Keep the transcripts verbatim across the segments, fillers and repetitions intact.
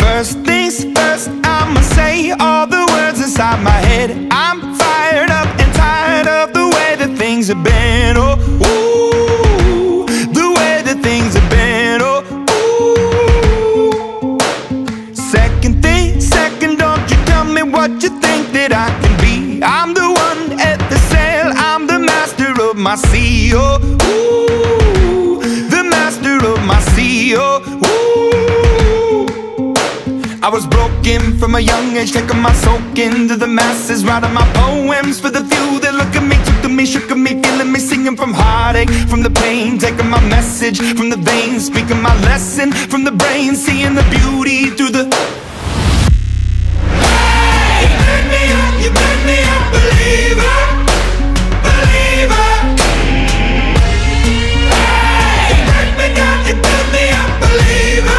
First things first, I'ma say all the words inside my head. I'm fired up and tired of the way that things have been. Oh, ooh, the way that things have been. Oh, ooh. Second thing, second, don't you tell me what you think that I can be. I'm the one at the sail, I'm the master of my sea. Oh, ooh, the master of my sea. Oh, ooh. I was broken from a young age, taking my soak into the masses, writing my poems for the few that look at me, took to me, shook at me, feeling me, singing from heartache, from the pain, taking my message from the veins, speaking my lesson from the brain, seeing the beauty through the. Hey, you made me up, you made me a believer, believer. Hey, you break me down, you build me up, believer.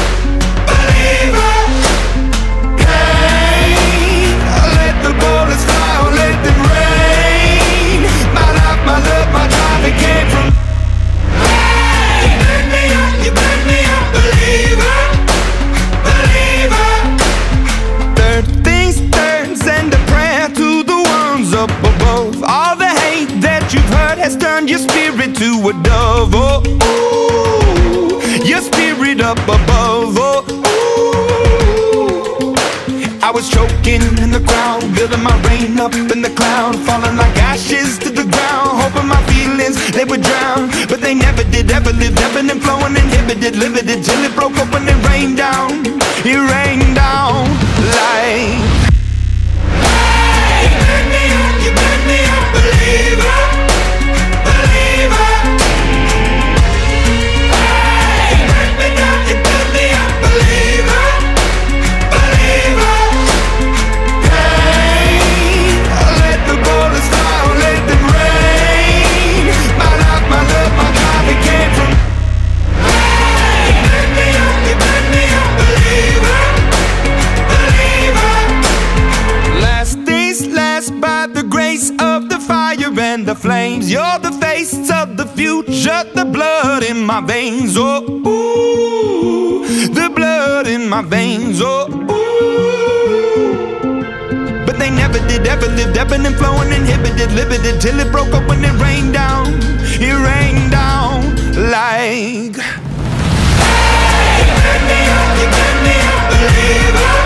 Your spirit to a dove, oh, ooh, your spirit up above, oh, ooh. I was choking in the crowd, building my rain up in the cloud, falling like ashes to the ground, hoping my feelings, they would drown, but they never did, ever lived, ebbing and flowing, inhibited, limited, till it broke up when it rained down, it rained down like. Hey, you made me up, you made me a believer. And the flames, you're the face of the future, the blood in my veins, oh, ooh, the blood in my veins, oh, ooh. But they never did, ever lived, ebbing and flowing, inhibited, limited, till it broke up when it rained down, it rained down like. Hey, you made me up, you made me a believer.